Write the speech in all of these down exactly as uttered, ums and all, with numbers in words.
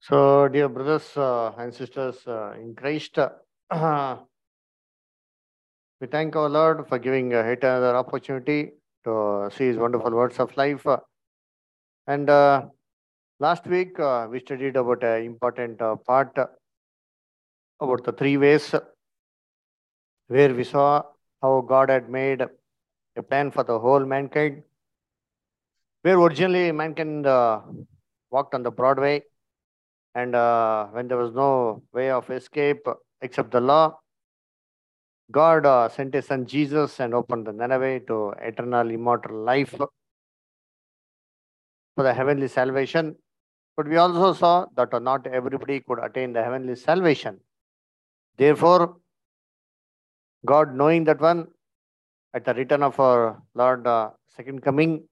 So, dear brothers uh, and sisters uh, in Christ, uh, we thank our Lord for giving uh, yet another opportunity to see His wonderful words of life. Uh, and uh, last week, uh, we studied about an important uh, part uh, about the three ways where we saw how God had made a plan for the whole mankind, where originally mankind uh, walked on the broad way, and uh, when there was no way of escape except the law, God uh, sent his son Jesus and opened the Nineveh to eternal immortal life for the heavenly salvation. But we also saw that uh, not everybody could attain the heavenly salvation. Therefore, God, knowing that one, at the return of our Lord uh, second coming,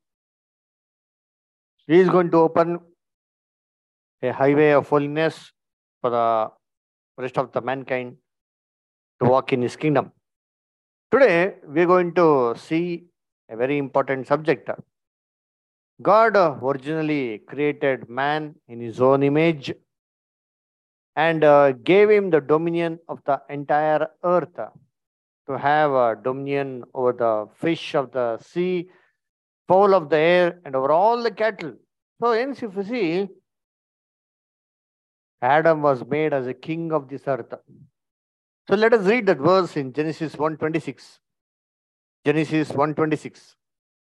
He is going to open a highway of holiness for the rest of the mankind to walk in His kingdom. Today, we are going to see a very important subject. God uh, originally created man in his own image and uh, gave him the dominion of the entire earth, uh, to have uh, dominion over the fish of the sea, fowl of the air, and over all the cattle. So, hence, if you see, Adam was made as a king of this earth. So, let us read that verse in Genesis one twenty-six. Genesis one twenty-six.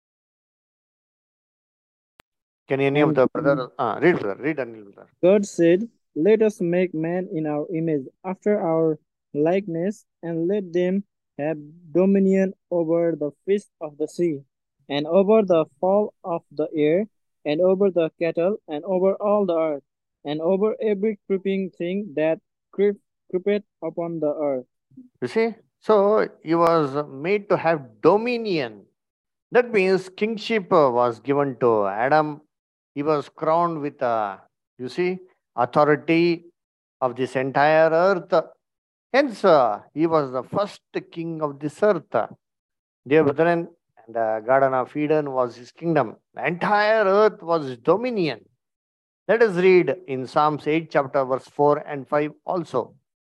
Can any of And the brother uh, read, brother? Read, Anil, brother. God said, let us make man in our image, after our likeness, and let them have dominion over the fish of the sea, and over the fowl of the air, and over the cattle, and over all the earth, and over every creeping thing that creep, creepeth upon the earth. You see? So, he was made to have dominion. That means kingship uh, was given to Adam. He was crowned with, uh, you see, authority of this entire earth. Hence, uh, he was the first king of this earth. Dear brethren, and the Garden of Eden was his kingdom. The entire earth was his dominion. Let us read in Psalms eight, chapter verse four and five also.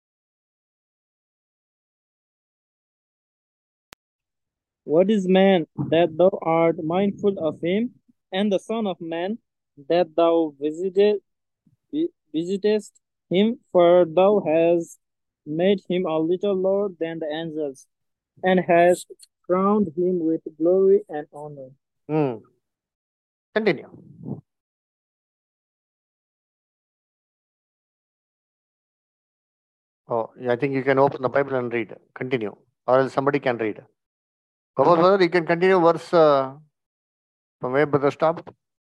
What is man that thou art mindful of him, and the Son of Man that thou visited, vi- visitest him? For thou hast made him a little lower than the angels, and hast crowned him with glory and honor. Hmm. Continue. Oh, yeah, I think you can open the Bible and read. Continue. Or else somebody can read. Gopal brother, you can continue verse uh, from where brother stopped.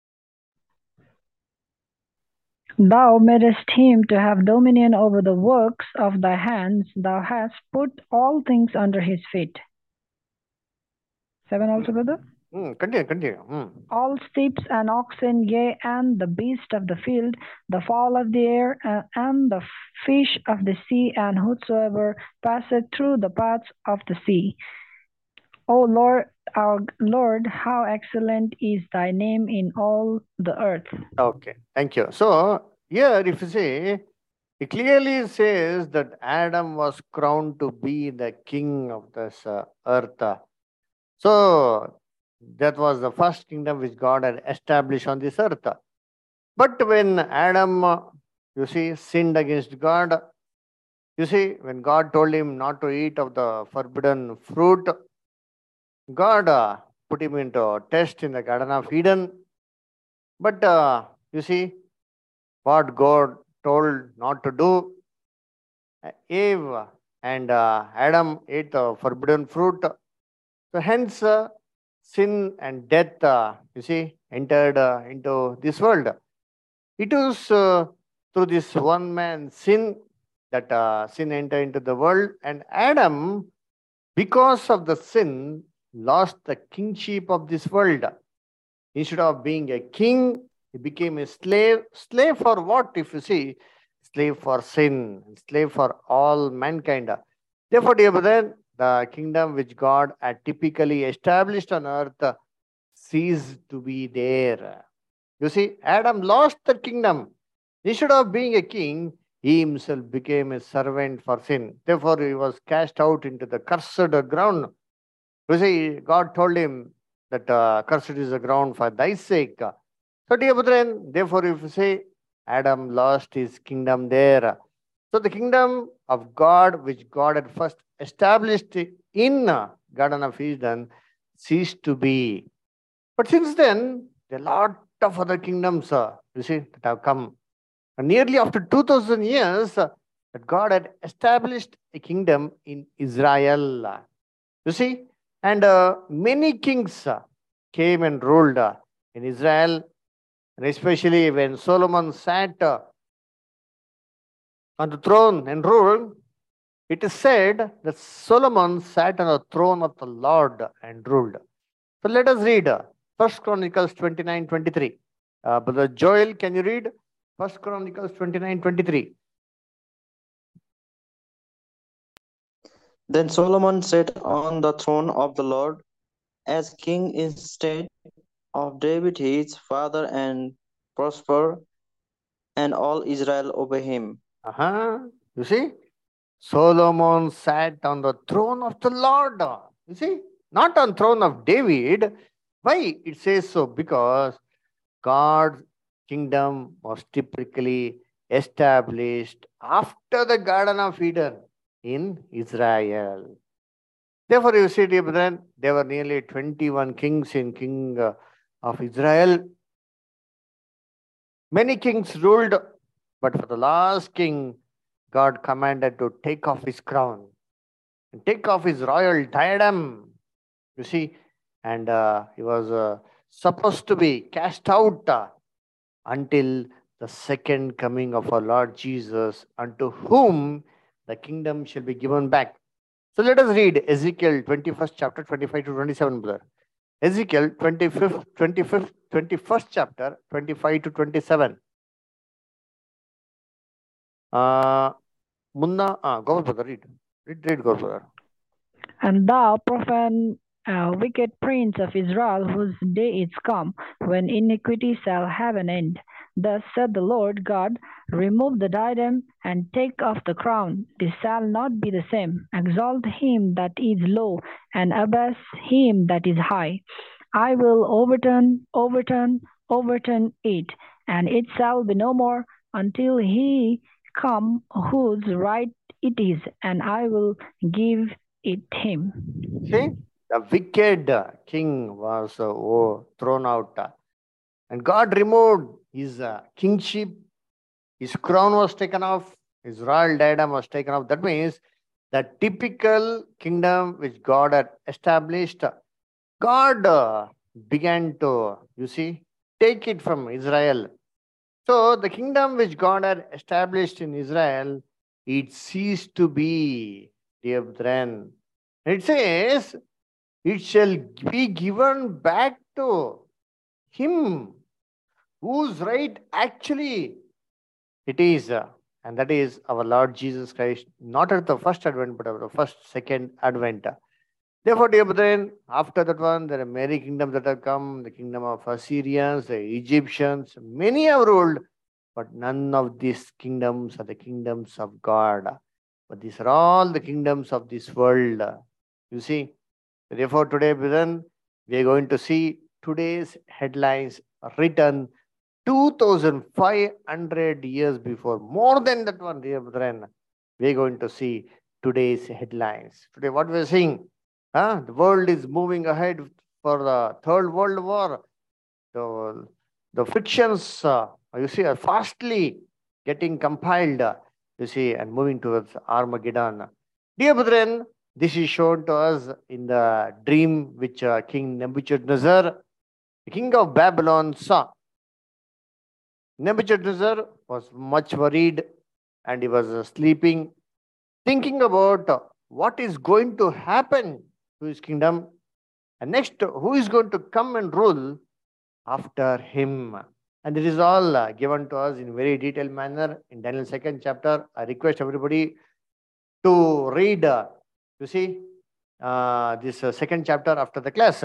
Thou madest him to have dominion over the works of thy hands. Thou hast put all things under his feet. Seven also, brother? Hmm, continue, continue. Hmm. All steeds and oxen, yea, and the beast of the field, the fowl of the air, uh, and the fish of the sea, and whosoever passeth through the paths of the sea. O Lord, our Lord, how excellent is thy name in all the earth. Okay, thank you. So here, if you see, it clearly says that Adam was crowned to be the king of this uh, earth. So that was the first kingdom which God had established on this earth. But when Adam, uh, you see, sinned against God, you see, when God told him not to eat of the forbidden fruit, God uh, put him into a test in the Garden of Eden. But uh, you see, what God told not to do, uh, Eve and uh, Adam ate the forbidden fruit. So hence, uh, sin and death, uh, you see, entered uh, into this world. It was uh, through this one man sin that uh, sin entered into the world, and Adam, because of the sin, lost the kingship of this world. Instead of being a king, he became a slave. Slave for what, if you see? Slave for sin, slave for all mankind. Therefore, dear brethren, the kingdom which God had typically established on earth ceased to be there. You see, Adam lost the kingdom. Instead of being a king, he himself became a servant for sin. Therefore, he was cast out into the cursed ground. You see, God told him that uh, cursed is the ground for thy sake. So, dear brethren, therefore, if you say Adam lost his kingdom there, so the kingdom of God, which God had first established in uh, Garden of Eden, ceased to be. But since then, there are a lot of other kingdoms, uh, you see, that have come. And nearly after two thousand years, uh, that God had established a kingdom in Israel. uh, You see, and uh, many kings uh, came and ruled uh, in Israel, and especially when Solomon sat uh, on the throne and ruled, it is said that Solomon sat on the throne of the Lord and ruled. So let us read uh, First Chronicles twenty-nine twenty-three. Uh, Brother Joel, can you read First Chronicles twenty-nine twenty-three? Then Solomon sat on the throne of the Lord as king instead of David his father, and prospered, and all Israel obey him. Uh-huh. You see, Solomon sat on the throne of the Lord. You see, not on throne of David. Why it says so? Because God's kingdom was typically established after the Garden of Eden in Israel. Therefore, you see, dear brethren, there were nearly twenty-one kings in King uh, of Israel. Many kings ruled, but for the last king, God commanded to take off his crown and take off his royal diadem. You see, and uh, he was uh, supposed to be cast out uh, until the second coming of our Lord Jesus, unto whom the kingdom shall be given back. So let us read Ezekiel twenty-first chapter, twenty-five to twenty-seven, brother. Ezekiel twenty-fifth, twenty-fifth, twenty-first chapter, twenty-five to twenty-seven. Uh, Munna, uh, go brother, read. Read, read, go brother. And thou, profane, uh, wicked prince of Israel, whose day is come, when iniquity shall have an end. Thus said the Lord God, remove the diadem, and take off the crown. This shall not be the same. Exalt him that is low, and abase him that is high. I will overturn, overturn, overturn it, and it shall be no more until he come whose right it is, and I will give it him. See, the wicked uh, king was uh, oh, thrown out, uh, and God removed his uh, kingship. His crown was taken off. His royal diadem was taken off. That means the typical kingdom which God had established, uh, God uh, began to, you see, take it from Israel. So the kingdom which God had established in Israel, it ceased to be, dear brethren. It says, it shall be given back to him whose right actually it is. uh, and that is our Lord Jesus Christ, not at the first advent, but at the first, second advent. Therefore, dear brethren, after that one, there are many kingdoms that have come, the kingdom of Assyrians, the Egyptians, many have ruled, but none of these kingdoms are the kingdoms of God. But these are all the kingdoms of this world. You see, therefore, today, brethren, we are going to see today's headlines written two thousand five hundred years before. More than that one, dear brethren, we are going to see today's headlines. Today, what we are seeing, huh? The world is moving ahead for the Third World War. So, the fictions, uh, you see, are fastly getting compiled, uh, you see, and moving towards Armageddon. Dear brethren, this is shown to us in the dream which uh, King Nebuchadnezzar, the king of Babylon, saw. Nebuchadnezzar was much worried and he was uh, sleeping, thinking about uh, what is going to happen to his kingdom. And next, who is going to come and rule after him? And it is all uh, given to us in very detailed manner in Daniel second chapter. I request everybody to read, uh, you see, uh, this uh, second chapter after the class.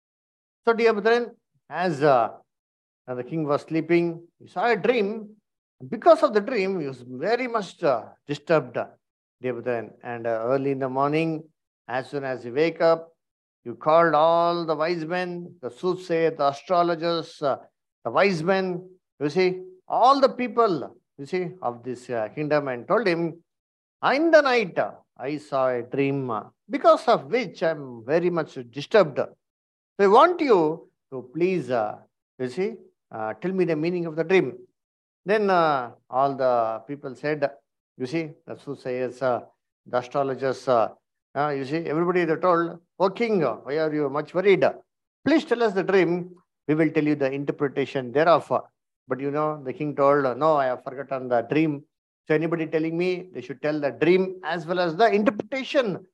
So, dear brethren, as uh, the king was sleeping, he saw a dream Because of the dream, he was very much uh, disturbed, dear brethren. And uh, early in the morning, as soon as he wake up, you called all the wise men, the soothsayers, the astrologers, uh, the wise men, you see, all the people, you see, of this uh, kingdom, and told him, in the night, uh, I saw a dream, uh, because of which I'm very much disturbed. So I want you to please, uh, you see, uh, tell me the meaning of the dream. Then uh, all the people said, you see, the soothsayers, uh, the astrologers, uh, uh, you see, everybody they told, oh king, why are you much worried? Please tell us the dream. We will tell you the interpretation thereof. But you know, the king told, no, I have forgotten the dream. So anybody telling me, they should tell the dream as well as the interpretation,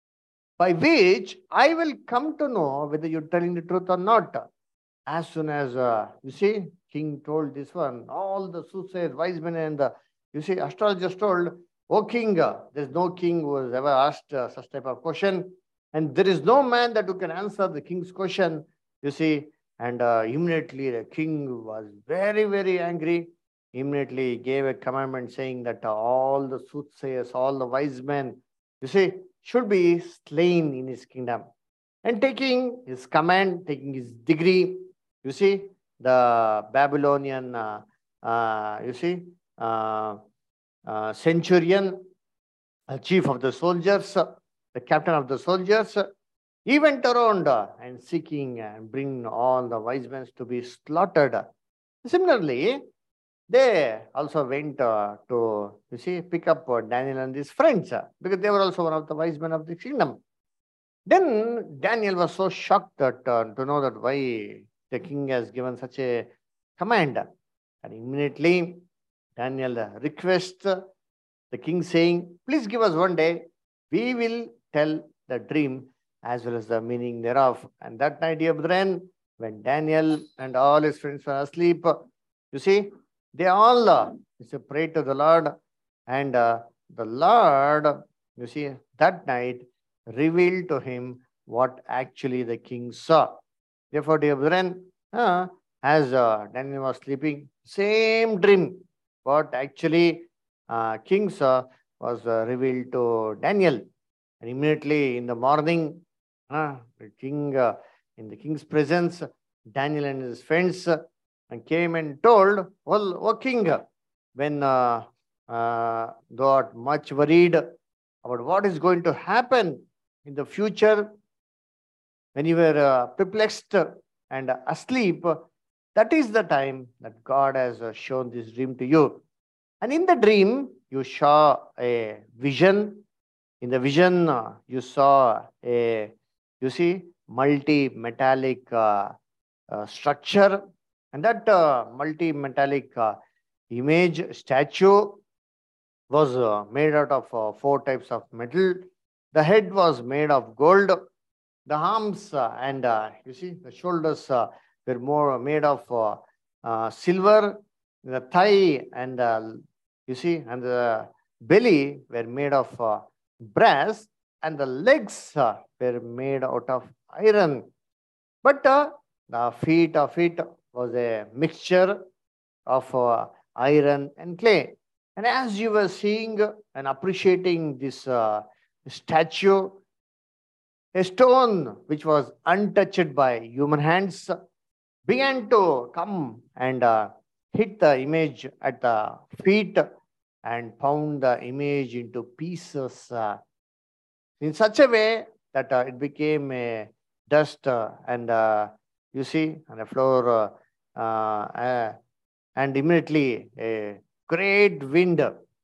by which I will come to know whether you're telling the truth or not. As soon as, uh, you see, king told this one, all the soothsayers, wise men, and the, you see, astrologers told, oh king, uh, there's no king who has ever asked uh, such type of question. And there is no man that who can answer the king's question, you see. And uh, immediately the king was very, very angry. Immediately gave a commandment saying that uh, all the soothsayers, all the wise men, you see, should be slain in his kingdom. And taking his command, taking his degree, you see, the Babylonian, uh, uh, you see, uh, uh, centurion, uh, chief of the soldiers, uh, the captain of the soldiers, uh, he went around uh, and seeking and bring all the wise men to be slaughtered. Similarly, they also went uh, to, you see, pick up uh, Daniel and his friends, uh, because they were also one of the wise men of the kingdom. Then Daniel was so shocked that uh, to know that why the king has given such a command. And immediately Daniel requests the king saying, please give us one day, we will tell the dream as well as the meaning thereof. And that night, dear brethren, when Daniel and all his friends were asleep, you see, they all uh, prayed to the Lord, and uh, the Lord, you see, that night revealed to him what actually the king saw. Therefore, dear brethren, uh, as uh, Daniel was sleeping, same dream, what actually uh, king saw was uh, revealed to Daniel. And immediately in the morning, uh, the king, uh, in the king's presence, Daniel and his friends uh, came and told, well, O king, when uh, uh, thou art much worried about what is going to happen in the future, when you were uh, perplexed and asleep, that is the time that God has uh, shown this dream to you. And in the dream, you saw a vision. In the vision, uh, you saw a, you see, multi-metallic uh, uh, structure. And that uh, multi-metallic uh, image statue was uh, made out of uh, four types of metal. The head was made of gold. The arms uh, and uh, you see the shoulders uh, were more made of uh, uh, silver. The thigh and uh, you see and the belly were made of uh, brass, and the legs uh, were made out of iron. But uh, the feet of it was a mixture of uh, iron and clay. And as you were seeing and appreciating this uh, statue, a stone which was untouched by human hands began to come and uh, hit the image at the feet and pound the image into pieces uh, in such a way that uh, it became a dust uh, and uh, you see on the floor uh, uh, and immediately a great wind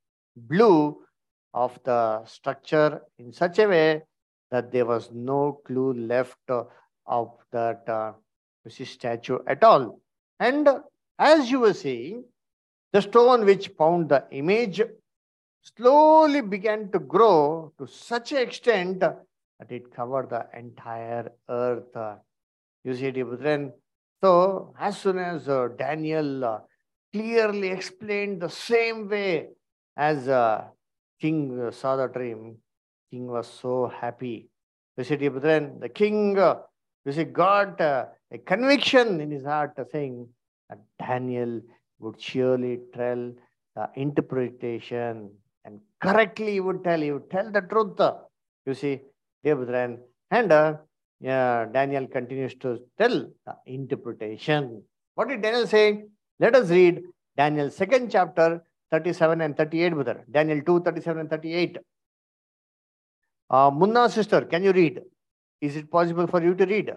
blew off the structure in such a way that there was no clue left uh, of that uh, statue at all. And as you were saying, the stone which found the image slowly began to grow to such an extent that it covered the entire earth. You see, dear brethren. So, as soon as uh, Daniel uh, clearly explained the same way as uh, king uh, saw the dream, king was so happy. You see, dear brethren, the king, uh, you see, got uh, a conviction in his heart uh, saying that Daniel would surely tell the interpretation, and correctly he would tell, he would tell the truth. You see, dear brethren, and uh, yeah, Daniel continues to tell the interpretation. What did Daniel say? Let us read Daniel second chapter, thirty-seven and thirty-eight, brother. Daniel two, thirty-seven and thirty-eight. Uh, Munna sister, can you read? Is it possible for you to read?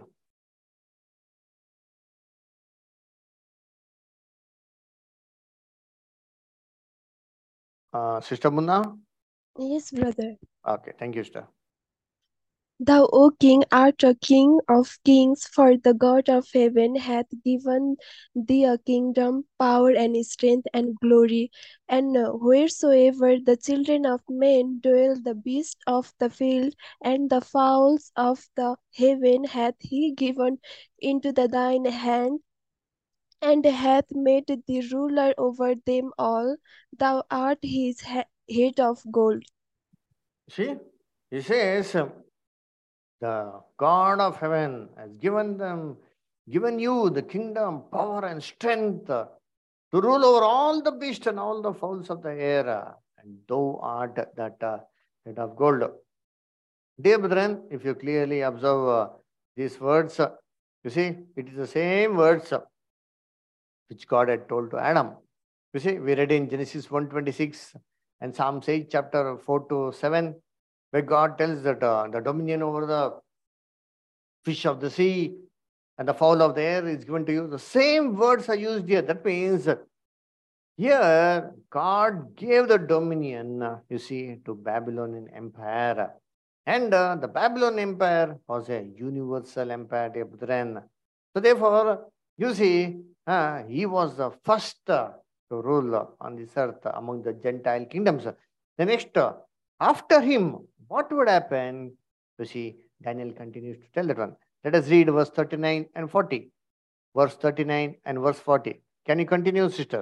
Uh, Sister Munna? Yes, brother. Okay, thank you, sister. Thou, O King, art a King of kings, for the God of heaven hath given thee a kingdom, power, and strength, and glory. And wheresoever the children of men dwell, the beasts of the field, and the fowls of the heaven hath he given into the thine hand, and hath made thee ruler over them all. Thou art his head of gold. See, he says, the God of heaven has given them, given you the kingdom, power, and strength to rule over all the beasts and all the fowls of the air, and thou art that uh, head of gold. Dear brethren, if you clearly observe uh, these words, uh, you see, it is the same words uh, which God had told to Adam. You see, we read in Genesis one twenty-six and Psalms eight, chapter four to seven, where God tells that uh, the dominion over the fish of the sea and the fowl of the air is given to you. The same words are used here. That means here God gave the dominion, uh, you see, to Babylonian Empire. And uh, the Babylon Empire was a universal empire, dear brethren. So therefore, you see, uh, he was the first uh, to rule on this earth among the Gentile kingdoms. The next, uh, after him, what would happen? You see, Daniel continues to tell that one. Let us read verse thirty-nine and forty. Verse thirty-nine and verse forty. Can you continue, sister?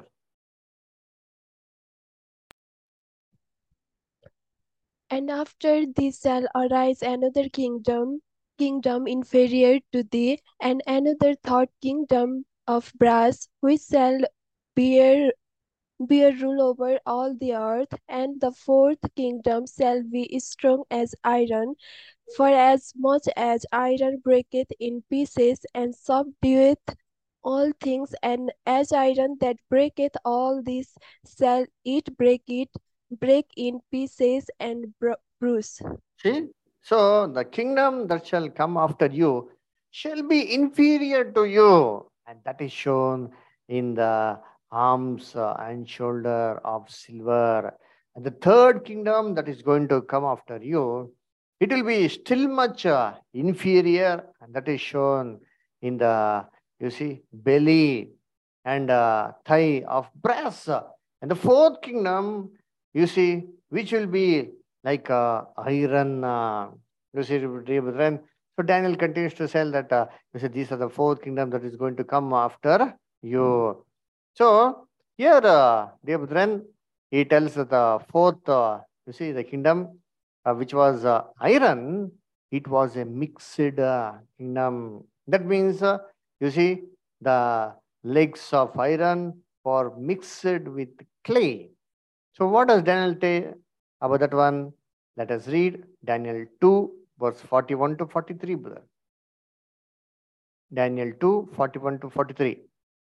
And after thee shall arise another kingdom, kingdom inferior to thee, and another third kingdom of brass, which shall bear bear rule over all the earth, and the fourth kingdom shall be strong as iron, for as much as iron breaketh in pieces and subdueth all things, and as iron that breaketh all this shall it break it break in pieces and bruise. See? So the kingdom that shall come after you shall be inferior to you. And that is shown in the arms uh, and shoulder of silver. And the third kingdom that is going to come after you, it will be still much uh, inferior. And that is shown in the, you see, belly and uh, thigh of brass. And the fourth kingdom, you see, which will be like uh, iron, uh, you see, brethren. So Daniel continues to say that, uh, you see, these are the fourth kingdom that is going to come after you. So here, uh, dear brethren, he tells that the fourth, uh, you see, the kingdom, uh, which was uh, iron, it was a mixed uh, kingdom. That means, uh, you see, the legs of iron were mixed with clay. So what does Daniel say about that one? Let us read Daniel two, verse forty-one to forty-three, brother. Daniel two, forty-one to forty-three.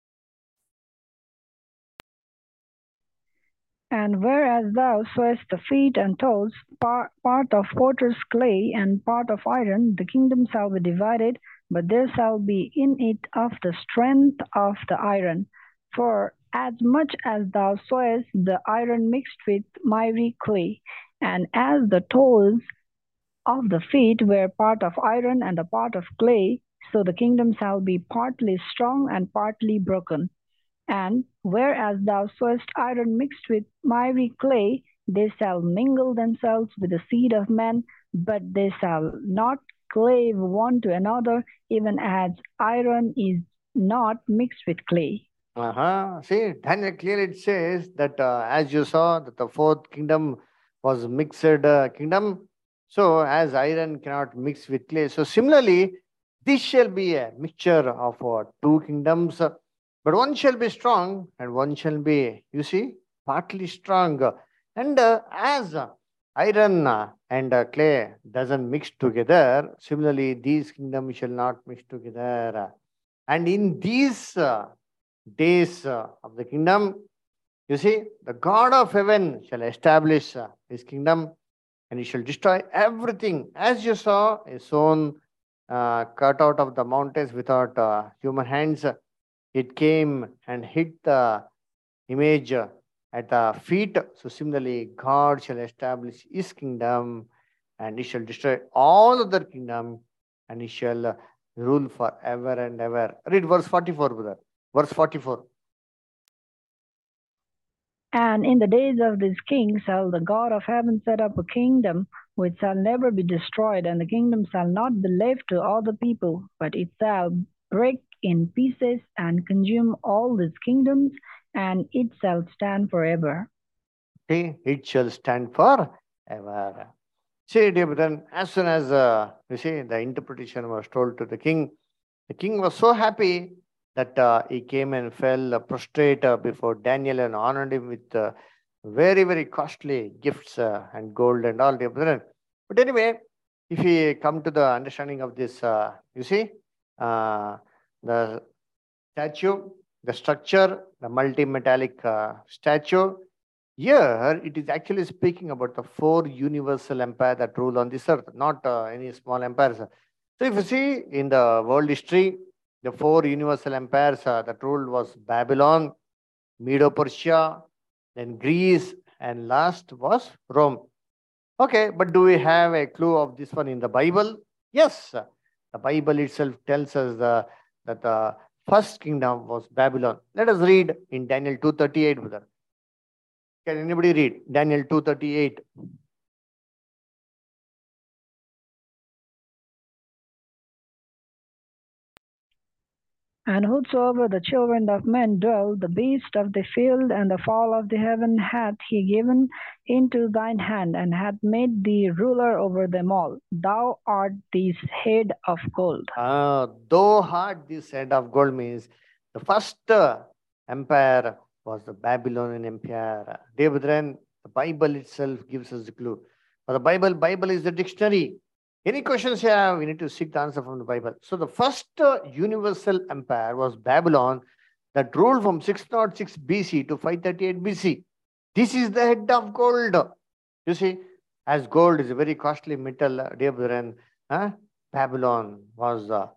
And whereas thou sawest the feet and toes, par- part of potter's clay and part of iron, the kingdom shall be divided, but there shall be in it of the strength of the iron. For as much as thou sawest the iron mixed with miry clay, and as the toes of the feet were part of iron and a part of clay, so the kingdom shall be partly strong and partly broken. And whereas thou sawest iron mixed with miry clay, they shall mingle themselves with the seed of men, but they shall not cleave one to another, even as iron is not mixed with clay. Uh-huh. See, Daniel clearly says that uh, as you saw, that the fourth kingdom was mixed uh, kingdom. So as iron cannot mix with clay. So similarly, this shall be a mixture of uh, two kingdoms. Uh, but one shall be strong and one shall be, you see, partly strong. And uh, as uh, iron uh, and uh, clay doesn't mix together, similarly, these kingdoms shall not mix together. And in these uh, days uh, of the kingdom, you see, the God of heaven shall establish uh, his kingdom, and he shall destroy everything. As you saw, a stone uh, cut out of the mountains without uh, human hands. It came and hit the image uh, at the feet. So similarly, God shall establish his kingdom, and he shall destroy all other kingdom, and he shall uh, rule forever and ever. Read verse forty-four, brother. Verse forty-four. And in the days of this king shall the God of heaven set up a kingdom which shall never be destroyed, and the kingdom shall not be left to other people, but it shall break in pieces and consume all these kingdoms, and it shall stand forever. Okay, it shall stand forever. See, dear brethren, as soon as uh, you see the interpretation was told to the king, the king was so happy that uh, he came and fell uh, prostrate uh, before Daniel and honored him with uh, very, very costly gifts uh, and gold and all, dear brethren. But anyway, if we come to the understanding of this, uh, you see, uh, the statue, the structure, the multi-metallic uh, statue, here it is actually speaking about the four universal empires that rule on this earth, not uh, any small empires. So if you see in the world history, the four universal empires uh, that ruled was Babylon, Medo-Persia, then Greece, and last was Rome. Okay, but do we have a clue of this one in the Bible? Yes, the Bible itself tells us the, that the first kingdom was Babylon. Let us read in Daniel two thirty-eight, brother. Can anybody read Daniel two thirty-eight? And whosoever the children of men dwell, the beast of the field and the fowl of the heaven hath he given into thine hand, and hath made thee ruler over them all. Thou art this head of gold. Uh, thou art this head of gold means the first uh, empire was the Babylonian Empire. Dear brethren, the Bible itself gives us the clue. For the Bible, Bible is the dictionary. Any questions you have, we need to seek the answer from the Bible. So the first uh, universal empire was Babylon that ruled from six oh six B C to five thirty-eight B C. This is the head of gold. You see, as gold is a very costly metal, uh, dear brethren, huh? Babylon was uh,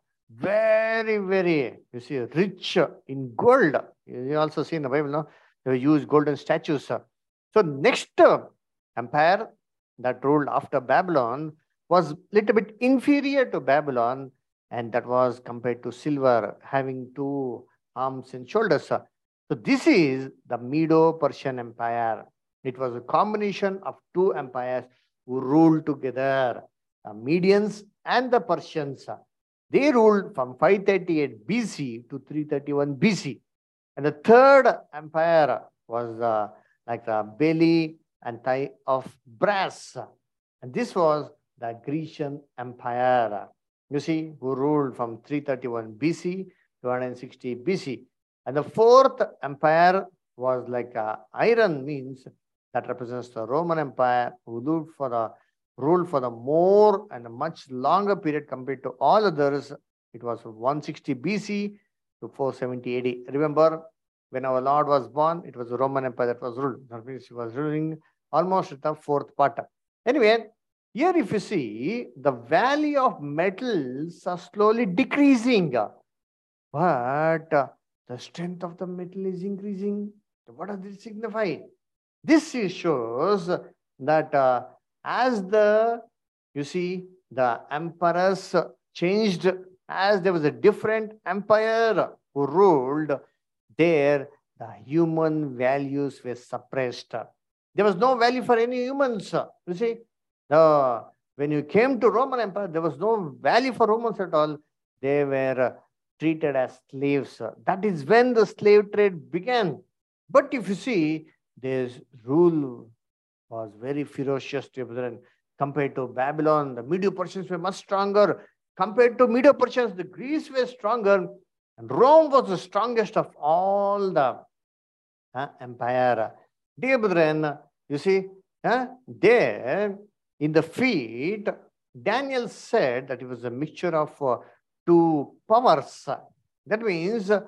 very, very, you see, rich in gold. You also see in the Bible, no? They use golden statues. So next uh, empire that ruled after Babylon was little bit inferior to Babylon, and that was compared to silver, having two arms and shoulders. So this is the Medo-Persian Empire. It was a combination of two empires who ruled together, the Medians and the Persians. They ruled from five thirty-eight B C to three thirty-one B C. And the third empire was uh, like the belly and thigh of brass. And this was the Grecian Empire, you see, who ruled from three thirty-one B C to one sixty B C. And the fourth empire was like uh, iron means that represents the Roman Empire, who ruled for the ruled for the more and a much longer period compared to all others. It was from one sixty B C to four seventy A D. Remember, when our Lord was born, it was the Roman Empire that was ruled. That means he was ruling almost the fourth part. Anyway, here if you see, the value of metals are slowly decreasing, but uh, the strength of the metal is increasing. What does this signify? This shows that uh, as the, you see, the emperors changed, as there was a different empire who ruled, there the human values were suppressed. There was no value for any humans. You see, the, when you came to Roman Empire, there was no value for Romans at all. They were treated as slaves. That is when the slave trade began. But if you see, this rule was very ferocious, children. Compared to Babylon, the Medo-Persians were much stronger. Compared to Medo-Persians, the Greeks were stronger. And Rome was the strongest of all the uh, empire. Dear brethren, you see, uh, there in the feet, Daniel said that it was a mixture of uh, two powers. That means uh,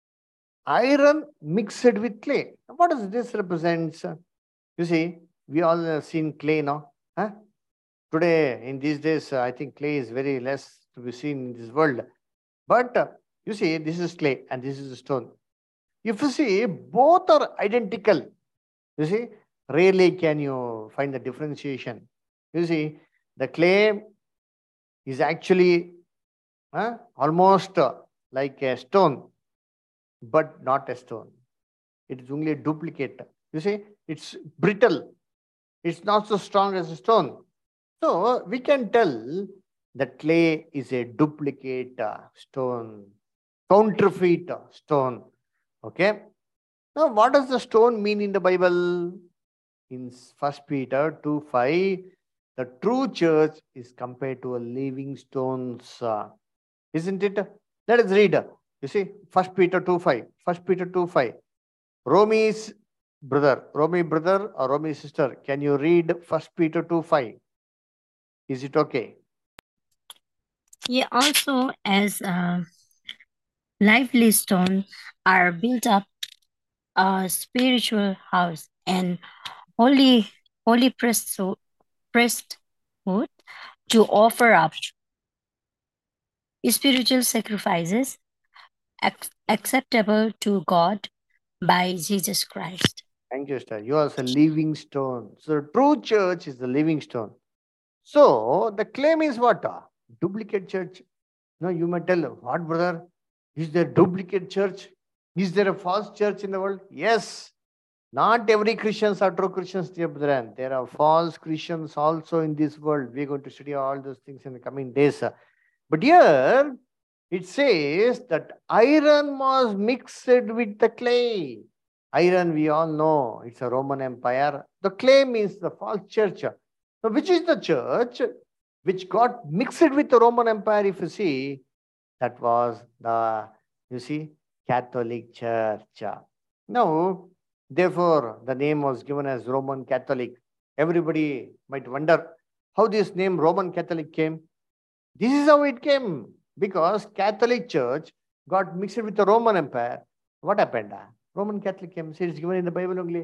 iron mixed with clay. What does this represent? You see, we all have seen clay now. Huh? Today, in these days, uh, I think clay is very less to be seen in this world. But uh, you see, this is clay and this is stone. If you see, both are identical. You see, rarely can you find the differentiation. You see, the clay is actually uh, almost uh, like a stone, but not a stone. It is only a duplicate. You see, it's brittle. It's not so strong as a stone. So we can tell that clay is a duplicate uh, stone, counterfeit uh, stone. Okay. Now, what does the stone mean in the Bible? In First Peter two five, the true church is compared to a living stones. Uh, isn't it? Let us read. You see, First Peter two five. First Peter two five. Romi's brother, Romi brother or Romi sister, can you read First Peter two five? Is it okay? Ye also, as a lively stone, are built up a spiritual house and holy, holy priesthood, priesthood to offer up spiritual sacrifices ac- acceptable to God by Jesus Christ. Thank you, sir. You are a living stone. So, the true church is the living stone. So, the claim is what? Duplicate church. No, you might tell, what, brother? Is there duplicate church? Is there a false church in the world? Yes. Not every Christians are true Christians, dear brethren. There are false Christians also in this world. We're going to study all those things in the coming days. But here, it says that iron was mixed with the clay. Iron, we all know, it's a Roman Empire. The clay means the false church. So, which is the church which got mixed with the Roman Empire? If you see, that was the, you see, Catholic Church. Now, therefore, the name was given as Roman Catholic. Everybody might wonder how this name Roman Catholic came. This is how it came, because Catholic Church got mixed with the Roman Empire. What happened? Roman Catholic came. See, it's given in the Bible only.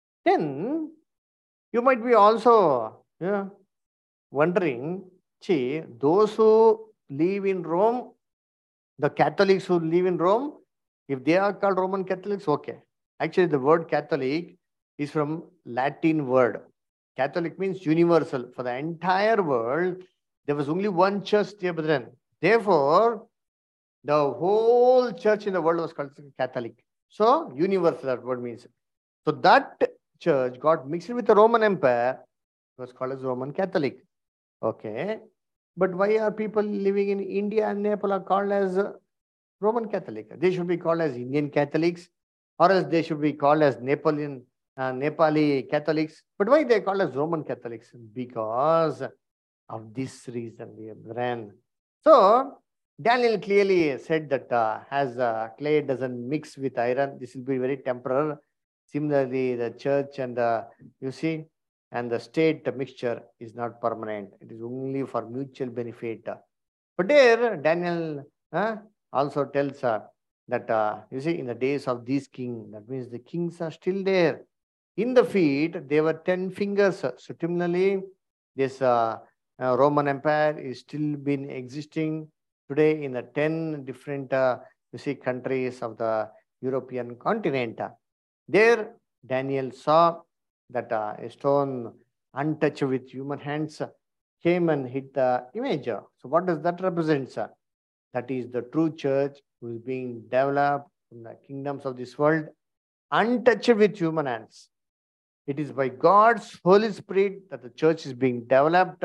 Then you might be also yeah, wondering, see, those who live in Rome, the Catholics who live in Rome, if they are called Roman Catholics, okay. Actually, the word Catholic is from Latin word. Catholic means universal. For the entire world, there was only one church, dear brethren. Therefore, the whole church in the world was called Catholic. So, universal, that word means. So, that church got mixed with the Roman Empire. It was called as Roman Catholic. Okay. But why are people living in India and Nepal are called as Roman Catholic? They should be called as Indian Catholics, or else they should be called as Nepalian, uh, Nepali Catholics. But why they called as Roman Catholics? Because of this reason, dear brethren. So, Daniel clearly said that uh, as uh, clay doesn't mix with iron, this will be very temporary. Similarly, the church and the, you see, and the state mixture is not permanent. It is only for mutual benefit. But there, Daniel uh, also tells uh, that, uh, you see, in the days of this king, that means the kings are still there. In the feet, there were ten fingers. So, similarly, this uh, uh, Roman Empire is still been existing today in the ten different, uh, you see, countries of the European continent. There, Daniel saw that uh, a stone untouched with human hands came and hit the image. So what does that represent, sir? That is the true church who is being developed in the kingdoms of this world, untouched with human hands. It is by God's Holy Spirit that the church is being developed.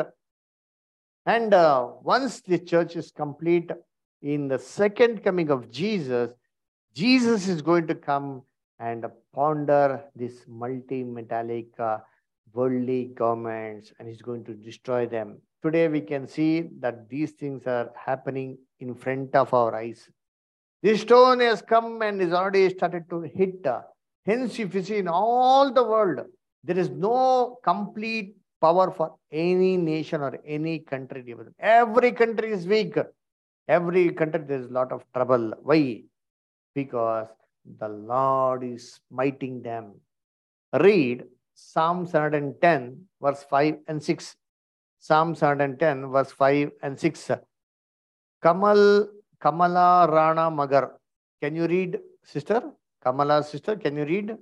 And uh, once the church is complete, in the second coming of Jesus, Jesus is going to come and ponder this multi-metallic uh, worldly governments, and he's going to destroy them. Today we can see that these things are happening in front of our eyes. This stone has come and is already started to hit uh, Hence, if you see in all the world, there is no complete power for any nation or any country. Every country is weak. Every country there is a lot of trouble. Why? Because the Lord is smiting them. Read Psalm one ten, verse five and six. Psalm one ten, verse five and six. Kamal, Kamala Rana Magar. Can you read, sister? Kamala, sister, can you read?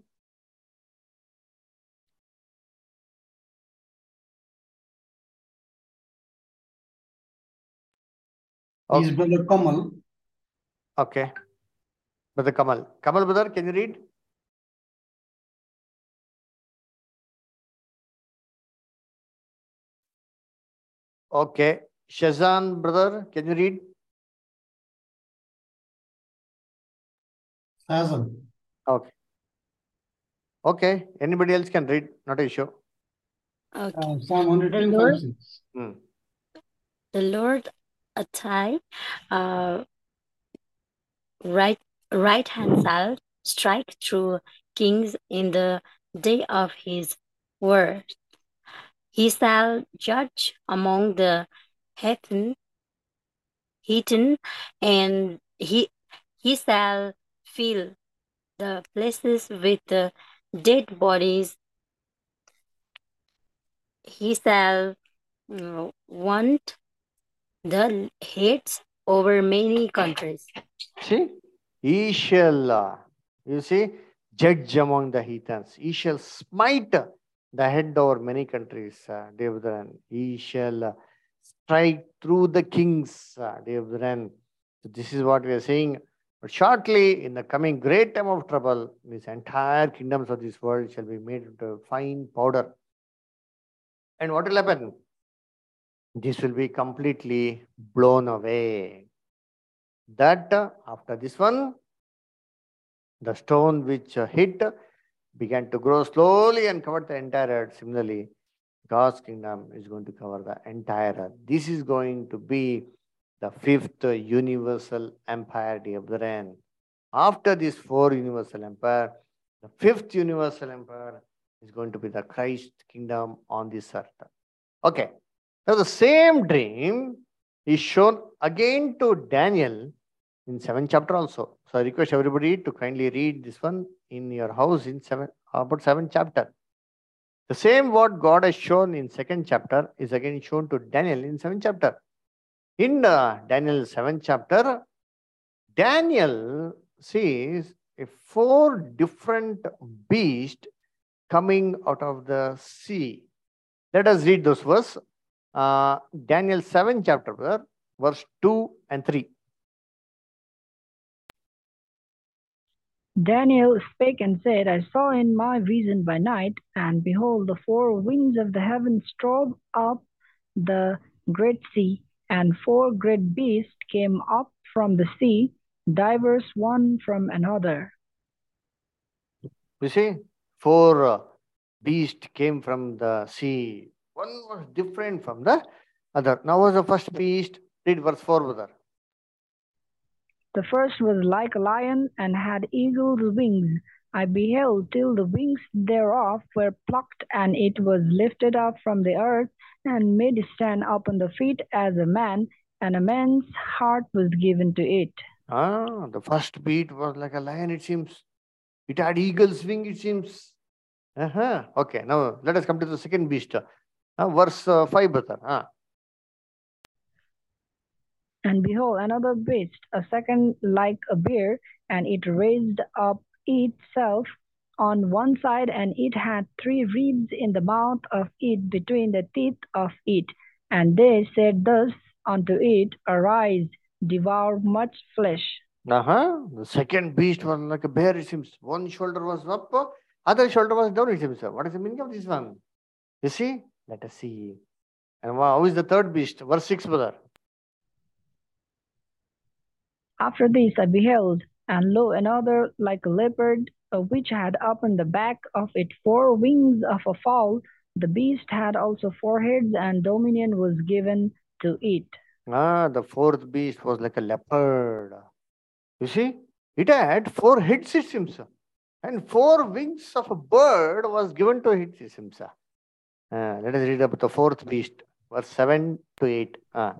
He's Brother Kamal. Okay. Brother Kamal. Kamal, brother, can you read? Okay. Shazan, brother, can you read? Shazan. Okay. Okay. Anybody else can read, not an issue. Okay. Uh, Psalm one The ten, Lord, five, six. Hmm. the Lord Atai, uh, right right hand shall strike through kings in the day of his word. He shall judge among the heathen, heathen, and he he shall fill the places with the dead bodies. He shall uh, want the heads over many countries. See, he shall, uh, you see, judge among the heathens. He shall smite the head over many countries, uh, Devadran. He shall uh, strike through the kings, uh, Devadran. So this is what we are saying. But shortly, in the coming great time of trouble, this entire kingdoms of this world shall be made into fine powder. And what will happen? This will be completely blown away. That uh, after this one, the stone which uh, hit began to grow slowly and covered the entire earth. Similarly, God's kingdom is going to cover the entire earth. This is going to be the fifth universal empire, dear brethren. After this four universal empire, the fifth universal empire is going to be the Christ kingdom on this earth. Okay. Now the same dream is shown again to Daniel in seventh chapter also. So I request everybody to kindly read this one in your house in seven, about seventh chapter. The same what God has shown in second chapter is again shown to Daniel in seventh chapter. In uh, Daniel seventh chapter, Daniel sees a four different beasts coming out of the sea. Let us read those verse. Uh, Daniel seven chapter, brother, verse two and three. Daniel spake and said, I saw in my vision by night, and behold, the four winds of the heaven strove up the great sea, and four great beasts came up from the sea, diverse one from another. You see, four uh, beasts came from the sea. One was different from the other. Now was the first beast. Read verse four, brother. The first was like a lion, and had eagle's wings. I beheld till the wings thereof were plucked, and it was lifted up from the earth, and made stand upon the feet as a man, and a man's heart was given to it. Ah, the first beast was like a lion, it seems. It had eagle's wing, it seems. Uh-huh. Okay, now let us come to the second beast. Uh, verse uh, five, brother. Uh. And behold, another beast, a second like a bear, and it raised up itself on one side, and it had three ribs in the mouth of it between the teeth of it. And they said thus unto it, Arise, devour much flesh. Uh-huh. The second beast was like a bear, it seems. One shoulder was up, other shoulder was down, it seems. What is the meaning of this one? You see? Let us see. And how is the third beast? Verse six, brother. After this I beheld, and lo, another like a leopard, uh, which had upon the back of it four wings of a fowl. The beast had also four heads, and dominion was given to it. Ah, the fourth beast was like a leopard. You see? It had four heads, it seems. and four wings of a bird was given to it, Simsa. Uh, let us read about the fourth beast, verse seven to eight. Uh.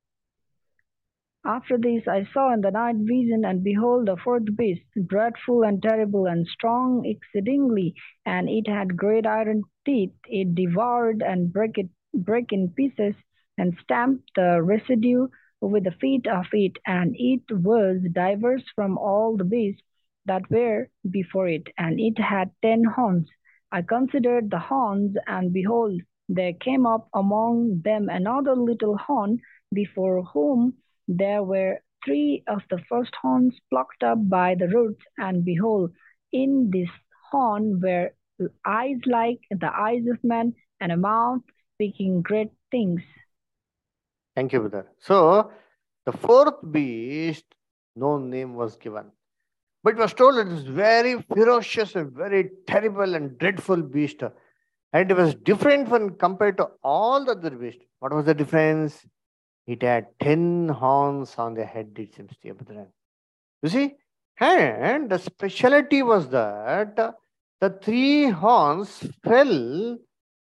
After this I saw in the night vision, and behold, the fourth beast, dreadful and terrible and strong exceedingly, and it had great iron teeth. It devoured and brake it brake in pieces, and stamped the residue with the feet of it, and it was diverse from all the beasts that were before it, and it had ten horns. I considered the horns, and behold, there came up among them another little horn, before whom there were three of the first horns plucked up by the roots, and behold, in this horn were eyes like the eyes of man, and a mouth speaking great things. Thank you, brother. So, the fourth beast, no name was given. But it was told it was very ferocious and very terrible and dreadful beast. And it was different when compared to all the other beasts. What was the difference? It had ten horns on the head, it seems, dear brethren. You see? And the speciality was that the three horns fell,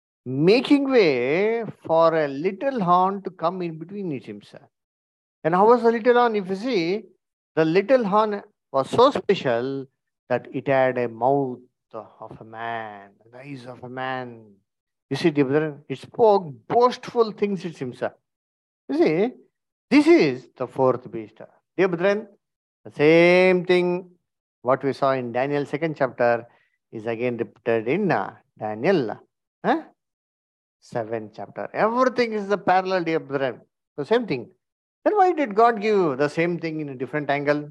making way for a little horn to come in between it himself. And how was the little horn? If you see, the little horn was so special that it had a mouth of a man, the eyes of a man. You see, dear brethren, it spoke boastful things, it seems. You see, this is the fourth beast. Dear brethren, the same thing what we saw in Daniel second chapter is again repeated in uh, Daniel huh? seventh chapter. Everything is the parallel, dear brethren. The same thing. Then why did God give the same thing in a different angle?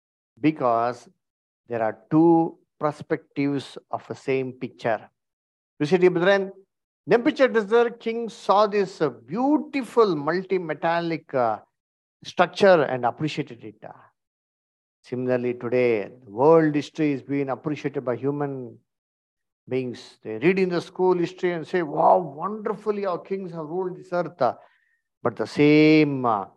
Because there are two perspectives of the same picture. You see, dear brethren, Nebuchadnezzar king saw this uh, beautiful multi-metallic uh, structure and appreciated it. Uh, Similarly, today, the world history is being appreciated by human beings. They read in the school history and say, wow, wonderfully our kings have ruled this earth. Uh, But the same uh,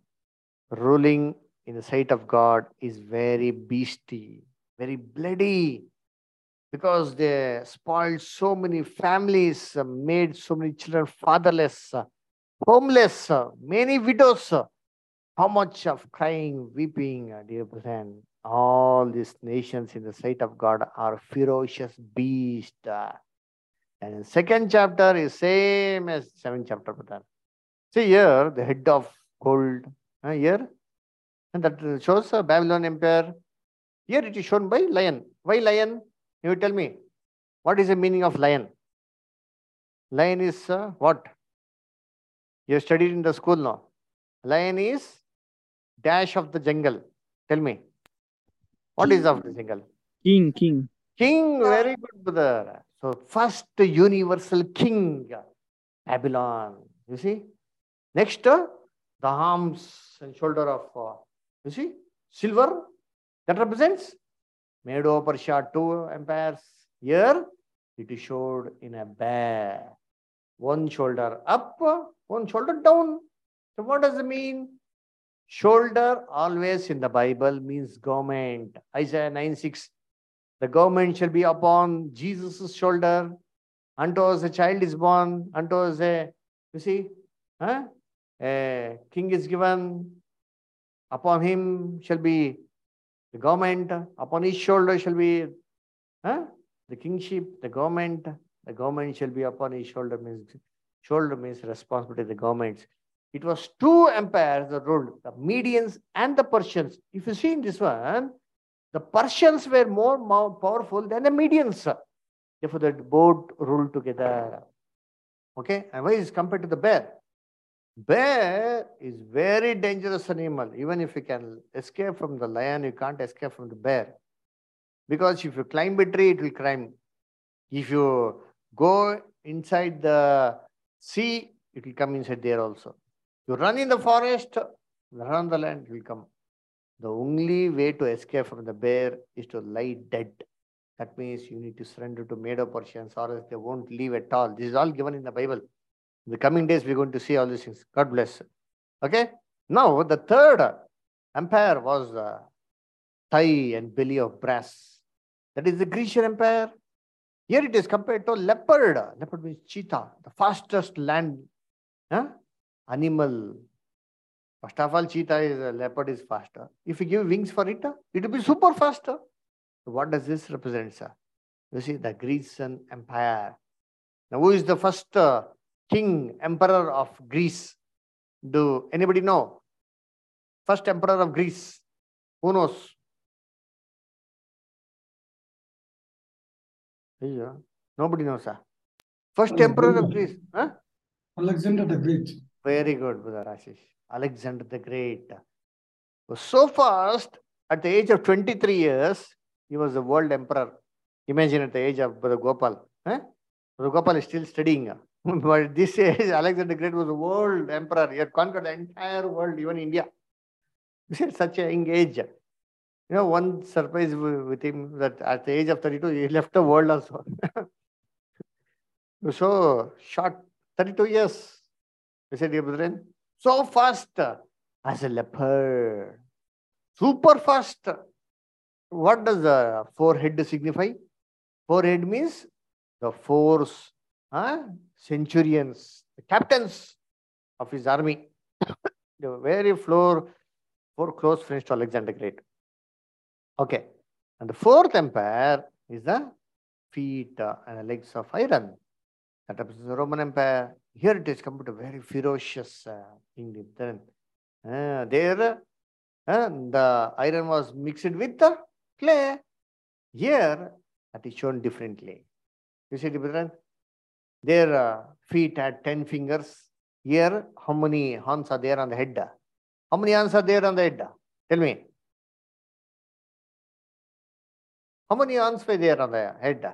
ruling in the sight of God is very beastly, very bloody, because they spoiled so many families, uh, made so many children fatherless, uh, homeless, uh, many widows. Uh, how much of crying, weeping, uh, dear brethren. All these nations in the sight of God are ferocious beasts. Uh, and in second chapter is same as seventh chapter, brother. See here, the head of gold, uh, here, and that shows uh, Babylon Empire. Here it is shown by lion. Why lion? You tell me. What is the meaning of lion? Lion is uh, what? You studied in the school now. Lion is dash of the jungle. Tell me. What is of the jungle? King, king. King, very good, brother. So first universal king, Babylon. You see? Next, uh, the arms and shoulder of, uh, you see, silver. That represents Medo, Persia, two empires. Here, it is showed in a bear. One shoulder up, one shoulder down. So what does it mean? Shoulder always in the Bible means government. Isaiah nine six. The government shall be upon Jesus' shoulder. Unto us a child is born. Unto us a, you see, huh? A king is given. Upon him shall be the government. Upon his shoulder shall be huh? the kingship, the government. The government shall be upon his shoulder. Means shoulder means responsibility of the governments. It was two empires that ruled, the Medians and the Persians. If you see in this one, the Persians were more, more powerful than the Medians. Therefore, the both ruled together. Okay, and why is compared to the bear? Bear is very dangerous animal. Even if you can escape from the lion, you can't escape from the bear. Because if you climb a tree, it will climb. If you go inside the sea, it will come inside there also. You run in the forest, run on the land, it will come. The only way to escape from the bear is to lie dead. That means you need to surrender to Medo Persians, or else they won't leave at all. This is all given in the Bible. In the coming days, we're going to see all these things. God bless. Okay? Now, the third empire was the thigh and belly of brass. That is the Grecian Empire. Here it is compared to leopard. Leopard means cheetah, the fastest land huh? animal. First of all, cheetah is a leopard is faster. If you give wings for it, it will be super faster. So what does this represent, sir? You see, the Grecian Empire. Now, who is the first uh, king, emperor of Greece? Do anybody know? First emperor of Greece. Who knows? Yeah. Nobody knows, sir. First Alexander. emperor of Greece. Huh? Alexander the Great. Very good, Brother Ashish. Alexander the Great. So fast, at the age of twenty-three years, he was the world emperor. Imagine at the age of Brother Gopal. Huh? Brother Gopal is still studying. But at this age, Alexander the Great was the world emperor. He had conquered the entire world, even India. At such a young age. You know, one surprise with him that at the age of thirty-two, he left the world also. So short, thirty-two years. I said, dear brethren, so fast as a leopard. Super fast. What does the forehead signify? Forehead means the force, huh? Centurions, the captains of his army. They were very floor, four close friends to Alexander the Great. Okay. And the fourth empire is the feet uh, and the legs of iron. That represents the Roman Empire. Here it is come to a very ferocious uh, kingdom. Then uh, there uh, the iron was mixed with the clay. Here that is shown differently. You see, brethren, their uh, feet had ten fingers. Here, how many horns are there on the head? How many horns are there on the head? Tell me. How many horns were there on the head?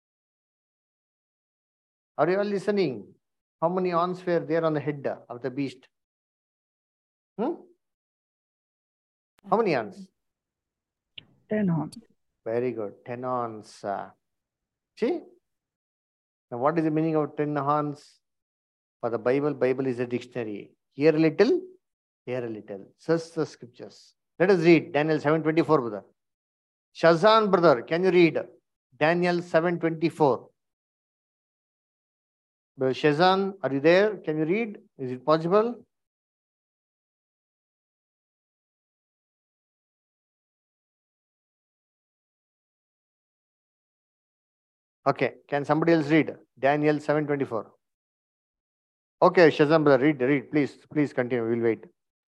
Are you all listening? How many horns were there on the head of the beast? Hmm? How many horns? Ten horns. Very good. Ten horns. Uh, see? Now, what is the meaning of ten horns? For the Bible, Bible is a dictionary. Here a little, here a little. Search the scriptures. Let us read Daniel seven twenty-four, brother. Shazan, brother, can you read Daniel seven twenty-four? Shazan, are you there? Can you read? Is it possible? Okay, can somebody else read Daniel seven twenty-four? Okay, Shazam, brother, read, read, please, please continue. We'll wait.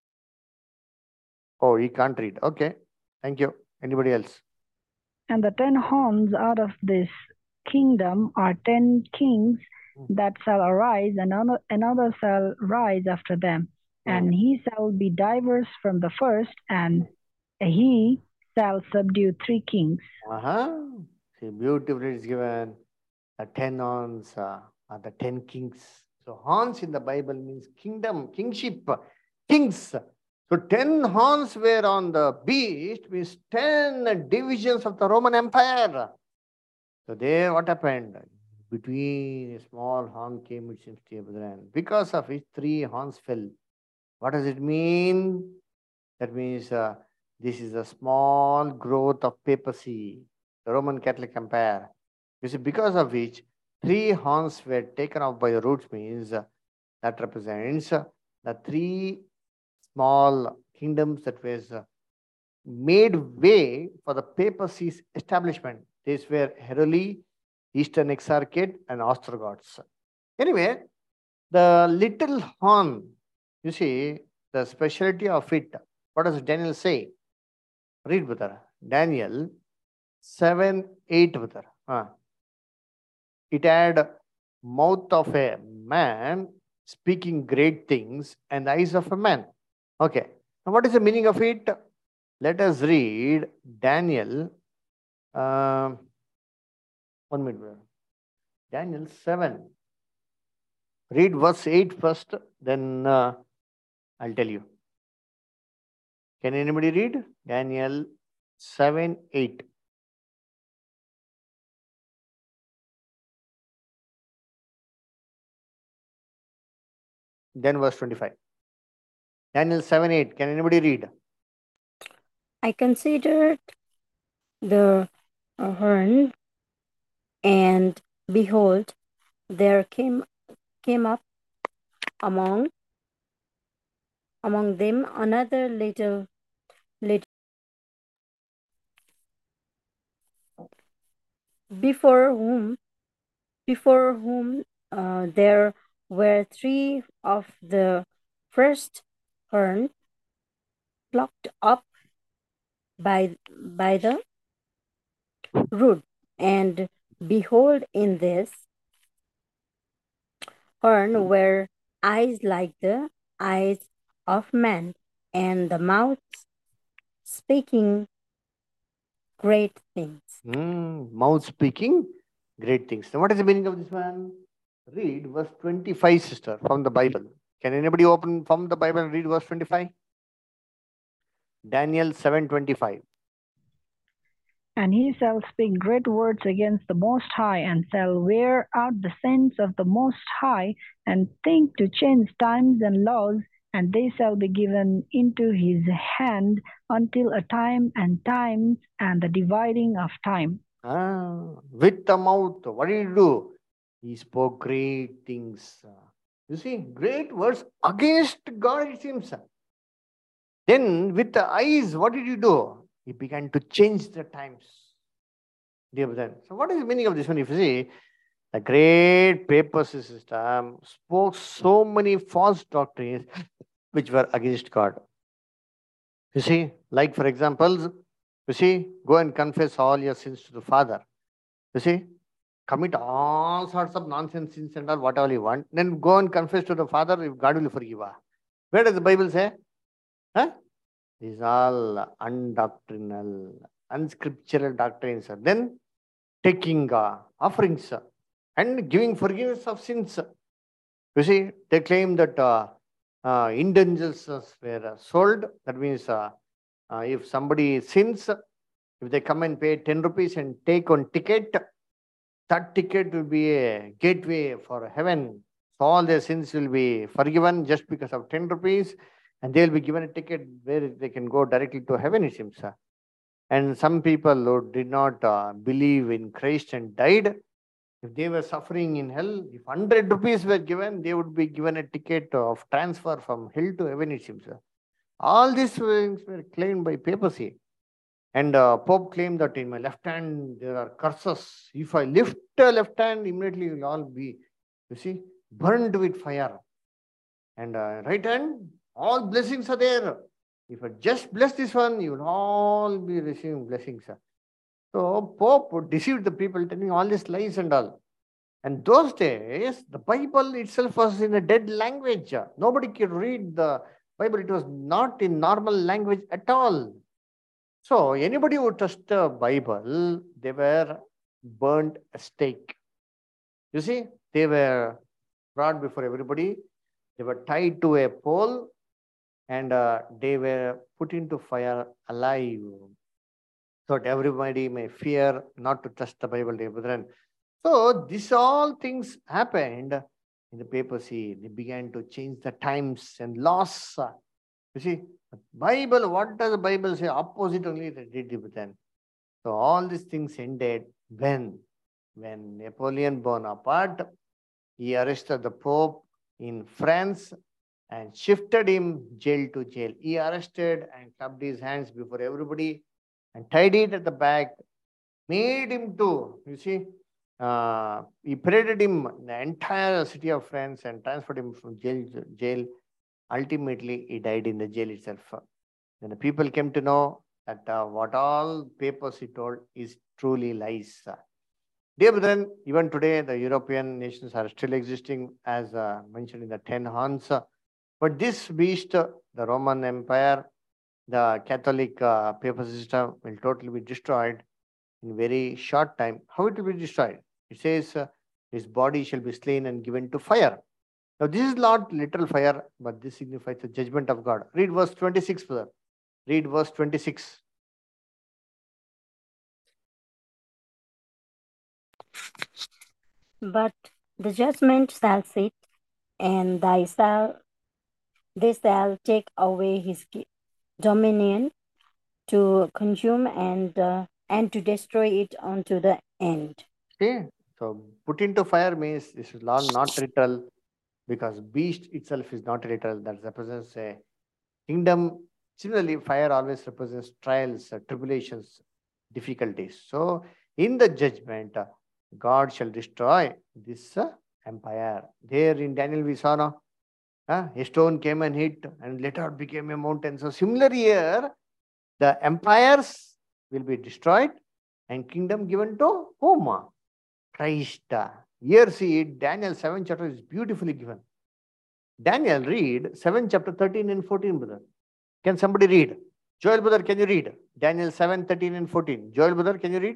Oh, he can't read. Okay, thank you. Anybody else? And the ten horns out of this kingdom are ten kings that shall arise, and another, another shall rise after them, and he shall be diverse from the first, and he shall subdue three kings. Uh-huh. See, beautifully it's given. The ten horns uh, are the ten kings. So horns in the Bible means kingdom, kingship, kings. So ten horns were on the beast, means ten divisions of the Roman Empire. So there what happened? Between a small horn came, it seems to Abraham. Because of which three horns fell. What does it mean? That means uh, this is a small growth of papacy, the Roman Catholic Empire. You see, because of which three horns were taken off by the roots means uh, that represents uh, the three small kingdoms that was uh, made way for the papacy's establishment. These were Heruli, Eastern Exarchate, and Ostrogoths. Anyway, the little horn, you see, the specialty of it. What does Daniel say? Read, brother. Daniel seven, eight, brother. Uh. It had mouth of a man speaking great things and eyes of a man. Okay. Now, what is the meaning of it? Let us read Daniel. Uh, one minute, brother. Daniel seven. Read verse eight first, then uh, I'll tell you. Can anybody read? Daniel seven, eight. Then verse twenty-five. Daniel seven, eight. Can anybody read? I considered the horn, and behold, there came came up among among them another little little before whom before whom uh, there were three of the first horn plucked up by by the root, and behold, in this horn were eyes like the eyes of man, and the mouth speaking great things. Mm, mouth speaking great things. Now, what is the meaning of this one? Read verse twenty-five, sister, from the Bible. Can anybody open from the Bible and read verse twenty-five? Daniel seven twenty-five. And he shall speak great words against the Most High, and shall wear out the saints of the Most High, and think to change times and laws, and they shall be given into his hand until a time and times and the dividing of time. Ah, with the mouth, what did he do? He spoke great things. You see, great words against God, it seems. Then with the eyes, what did he do? He began to change the times. Dear brethren. So what is the meaning of this one? If you see, the great papacy system spoke so many false doctrines which were against God. You see, like for example, you see, go and confess all your sins to the Father. You see, commit all sorts of nonsense sins and all whatever you want. Then go and confess to the Father if God will forgive. Where does the Bible say? Huh? These are undoctrinal, unscriptural doctrines. Then taking uh, offerings uh, and giving forgiveness of sins. You see, they claim that uh, uh, indulgences were uh, sold. That means uh, uh, if somebody sins, if they come and pay ten rupees and take one ticket, that ticket will be a gateway for heaven. So all their sins will be forgiven just because of ten rupees, and they will be given a ticket where they can go directly to heaven, it seems. And some people who did not uh, believe in Christ and died, if they were suffering in hell, if one hundred rupees were given, they would be given a ticket of transfer from hell to heaven, it seems. All these things were claimed by papacy. And uh, Pope claimed that in my left hand there are curses. If I lift the left hand, immediately you will all be, you see, burned with fire. And uh, right hand, all blessings are there. If I just bless this one, you will all be receiving blessings. So Pope deceived the people, telling all these lies and all. And those days, the Bible itself was in a dead language. Nobody could read the Bible. It was not in normal language at all. So anybody who touched the Bible, they were burnt a stake. You see, they were brought before everybody. They were tied to a pole, and uh, they were put into fire alive, so that everybody may fear not to touch the Bible, dear brethren. So these all things happened in the papacy. They began to change the times and laws. You see, the Bible, what does the Bible say? Opposite only they did with them. So all these things ended when? When Napoleon Bonaparte, he arrested the Pope in France and shifted him jail to jail. He arrested and clapped his hands before everybody and tied it at the back, made him to, you see, uh, he paraded him in the entire city of France and transferred him from jail to jail. Ultimately, he died in the jail itself. Then the people came to know that uh, what all papers he told is truly lies. Dear brethren, even today, the European nations are still existing as uh, mentioned in the ten horns. But this beast, the Roman Empire, the Catholic uh, paper system will totally be destroyed in very short time. How it will be destroyed? It says, uh, his body shall be slain and given to fire. Now, this is not literal fire, but this signifies the judgment of God. Read verse twenty-six, brother. Read verse twenty-six. But the judgment shall sit, and thy shall, they shall take away his dominion to consume and uh, and to destroy it unto the end. Okay, so put into fire means this is not, not literal, because beast itself is not literal. That represents a kingdom. Similarly, fire always represents trials, uh, tribulations, difficulties. So in the judgment, uh, God shall destroy this uh, empire. There in Daniel we saw now, uh, a stone came and hit, and later it became a mountain. So similar here, the empires will be destroyed and kingdom given to whom? Christ. Here see, Daniel seven chapter is beautifully given. Daniel, read seven chapter thirteen and fourteen, brother. Can somebody read? Joel, brother, can you read? Daniel seven, thirteen and fourteen. Joel, brother, can you read?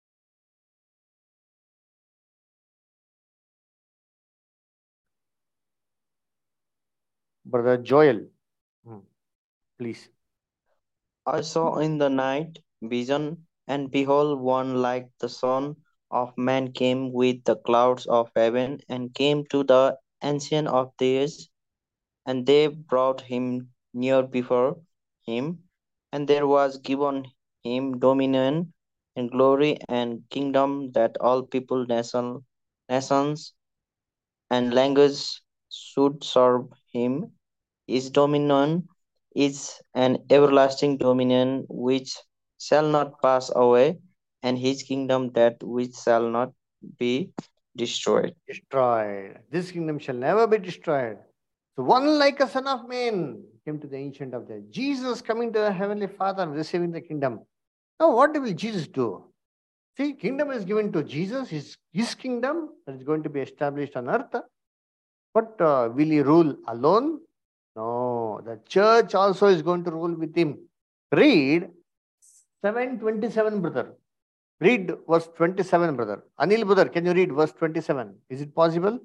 Brother Joel, hmm, please. I saw in the night vision, and behold, one like the Son of Man came with the clouds of heaven, and came to the Ancient of Days, and they brought him near before him, and there was given him dominion and glory and kingdom, that all people, nation, nations, and languages should serve him. His dominion is an everlasting dominion which shall not pass away, and his kingdom that which shall not be destroyed. Destroyed. This kingdom shall never be destroyed. So one like a son of man came to the Ancient of Days. Jesus coming to the Heavenly Father and receiving the kingdom. Now what will Jesus do? See, kingdom is given to Jesus, his, his kingdom that is going to be established on earth. But uh, will he rule alone? No, the church also is going to rule with him. Read seven twenty-seven, brother. Read verse twenty-seven, brother. Anil, brother, can you read verse twenty-seven? Is it possible?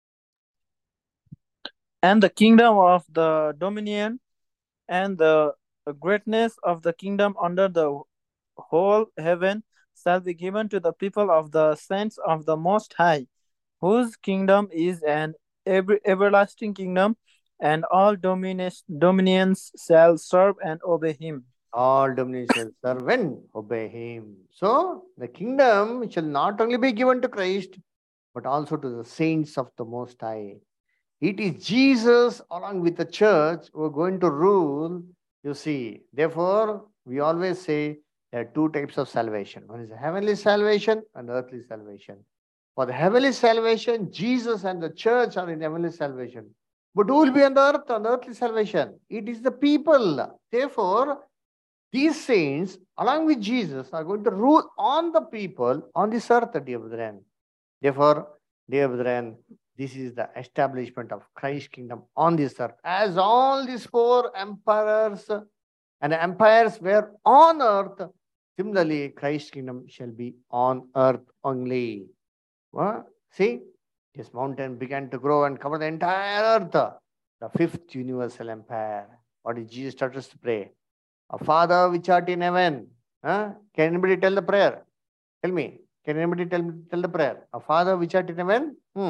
And the kingdom of the dominion and the greatness of the kingdom under the whole heaven shall be given to the people of the saints of the Most High, whose kingdom is an ever- everlasting kingdom, and all dominions, dominions shall serve and obey him. All dominions shall serve and obey him. So the kingdom shall not only be given to Christ, but also to the saints of the Most High. It is Jesus along with the church who are going to rule, you see. Therefore, we always say there are two types of salvation. One is heavenly salvation and earthly salvation. For the heavenly salvation, Jesus and the church are in heavenly salvation. But who will be on the earth, on the earthly salvation? It is the people. Therefore, these saints, along with Jesus, are going to rule on the people on this earth, dear brethren. Therefore, dear brethren, this is the establishment of Christ's kingdom on this earth. As all these four emperors and empires were on earth, similarly, Christ's kingdom shall be on earth only. Well, see, this mountain began to grow and cover the entire earth. The fifth universal empire. What did Jesus start us to pray? Our Father which art in heaven. Huh? Can anybody tell the prayer? Tell me. Can anybody tell, tell the prayer? Our Father which art in heaven. Hmm.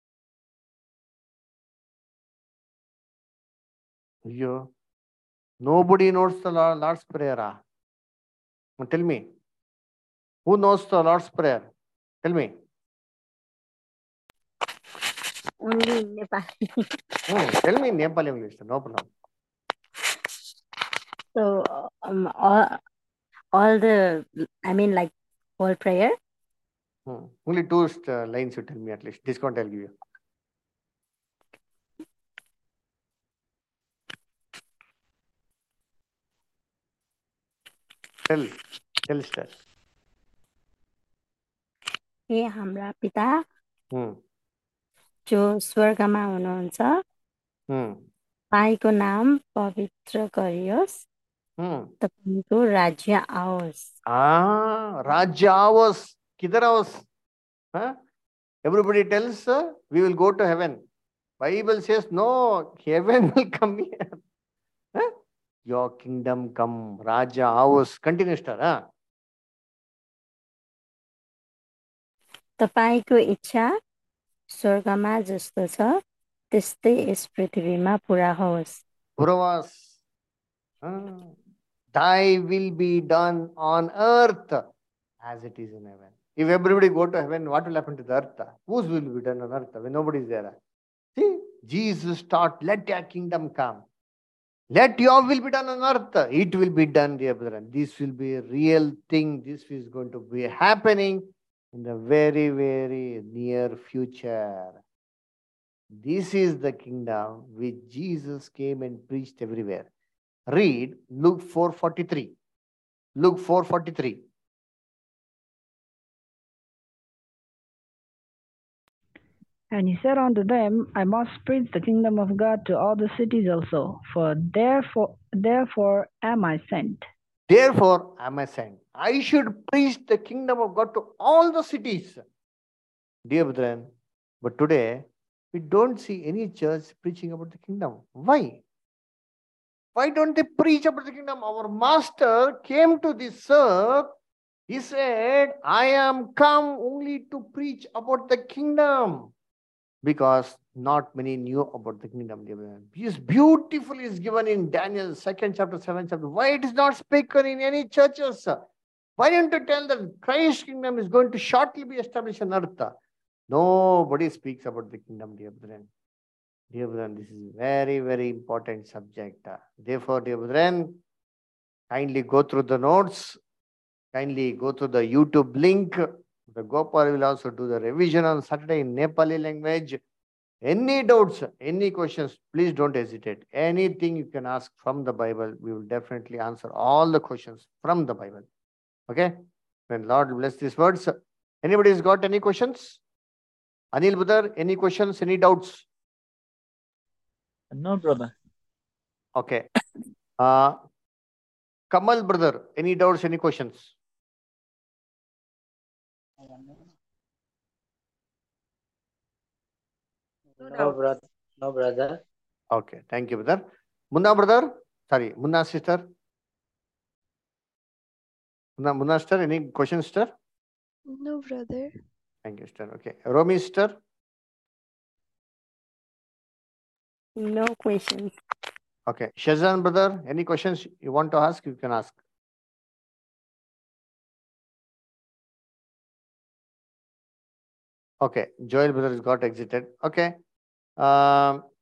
You. Nobody knows the Lord, Lord's Prayer. Ah? Tell me. Who knows the Lord's Prayer? Tell me. Only in Nepali. Hmm. Tell me in Nepali English. No problem. So um, all, all the, I mean, like whole prayer. Hmm. Only two uh, lines you tell me at least. Discount I'll give you. Tell. Tell sir. हे हाम्रा पिता Hmm. जो स्वर्गमा हुनुहुन्छ Hmm. तपाईँको नाम पवित्र गरियोस् Hmm. तपाईँको राज्य आओस् Ah, Rajya avas. Kidhar avas? Huh? Everybody tells uh, we will go to heaven. Bible says no, heaven will come here. Huh? Your kingdom come, Raja avas. Continue, star. Huh? तपाईँको इच्छा स्वर्गमा जस्तो छ त्यस्तै yes पृथ्वीमा पुरा होस् Puravas. Ah. Thy will be done on earth as it is in heaven. If everybody go to heaven, what will happen to the earth? Whose will be done on earth when nobody is there? See, Jesus taught, let your kingdom come. Let your will be done on earth. It will be done, dear brethren. This will be a real thing. This is going to be happening in the very, very near future. This is the kingdom which Jesus came and preached everywhere. Read Luke four forty-three. Luke four forty-three. And he said unto them, I must preach the kingdom of God to all the cities also, for therefore, therefore am I sent. Therefore am I sent. I should preach the kingdom of God to all the cities. Dear brethren, but today we don't see any church preaching about the kingdom. Why? Why don't they preach about the kingdom? Our master came to this earth. He said, I am come only to preach about the kingdom. Because not many knew about the kingdom. This beautifully is given in Daniel second chapter, seventh chapter. Why it is not spoken in any churches? Why don't you tell that Christ's kingdom is going to shortly be established on earth? Nobody speaks about the kingdom, dear brethren. Dear brethren, this is very, very important subject. Therefore, dear brethren, kindly go through the notes. Kindly go to the YouTube link. The Gopal will also do the revision on Saturday in Nepali language. Any doubts, any questions, please don't hesitate. Anything you can ask from the Bible, we will definitely answer all the questions from the Bible. Okay? When Lord bless these words. Anybody has got any questions? Anil brother, any questions, any doubts? No, brother. Okay. Uh, Kamal brother, any doubts, any questions? No, brother. No, brother. Okay, thank you, brother. Munna brother, sorry, Munna sister. Munna, Munna sister, any questions, sister? No, brother. Thank you, sister. Okay. Romi sister? No questions. Okay. Shazan brother, any questions you want to ask, you can ask. Okay. Joel brother has got exited. Okay. Um,